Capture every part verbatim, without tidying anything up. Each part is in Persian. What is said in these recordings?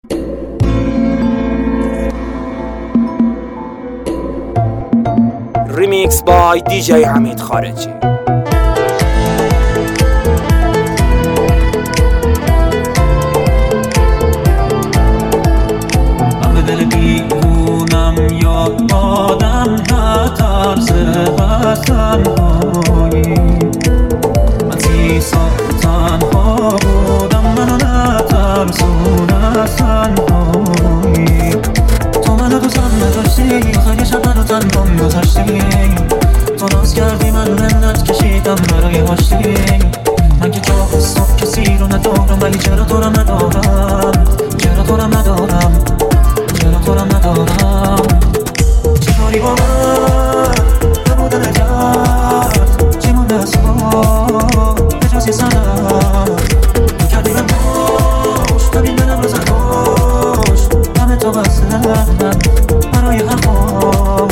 ریمیکس بای دی جی حمید خارجی. من به دل بیرونم یا آدم نه ترس از تنهایی، من سی سال تنها بودم، منو نه ترسون از تنهایی. تو منو دوستم نداشتی، آخر شب منو تنهام گذاشتی، تو ناز کردی منو منت کشیدم برای آشتی. من که جا صبح کسی رو ندارم، ولی چرا تو رم ندارم، چرا تو رم ندارم، چرا تو رم ندارم. چی کاری با من نبودن کرد، چی مونده از تو به جز یه سنم تو کردی به باش، ببین دلم رو زد باش، همه تو بسته برای حرفاش.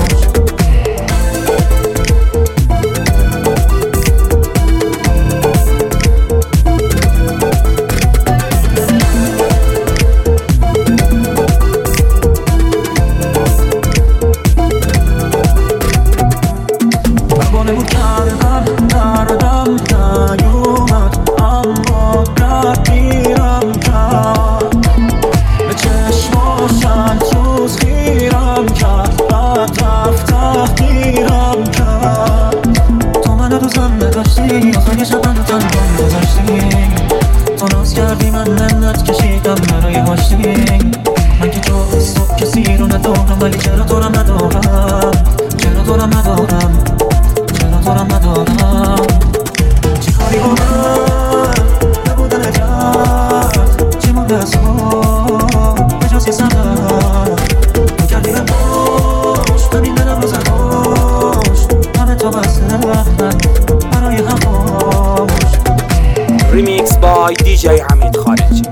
پروانه بود کردم دردم نیومد، اما رفیرم کرد، به چشماشن روز خیرم کرد، بعد رفت تحقیرم کرد. تو منو دوستم نداشتی، آخر یه شب منو تنهام گذاشتی، تو ناز کردی من منت کشیدم برای آشتی. من که تو صبح کسی رو ندارم، ولی چرا تو رم ندارم، چرا تو رم ندارم، چرا تو رم ندارم. چی کاری با من نبودن کرد، چی مونده از تو به جز یه سنم تو کردی به باش، ببین دلم رو زد باش، همه تو بسته برای حرفاش. ریمیکس بای دی جی حمید خارجی.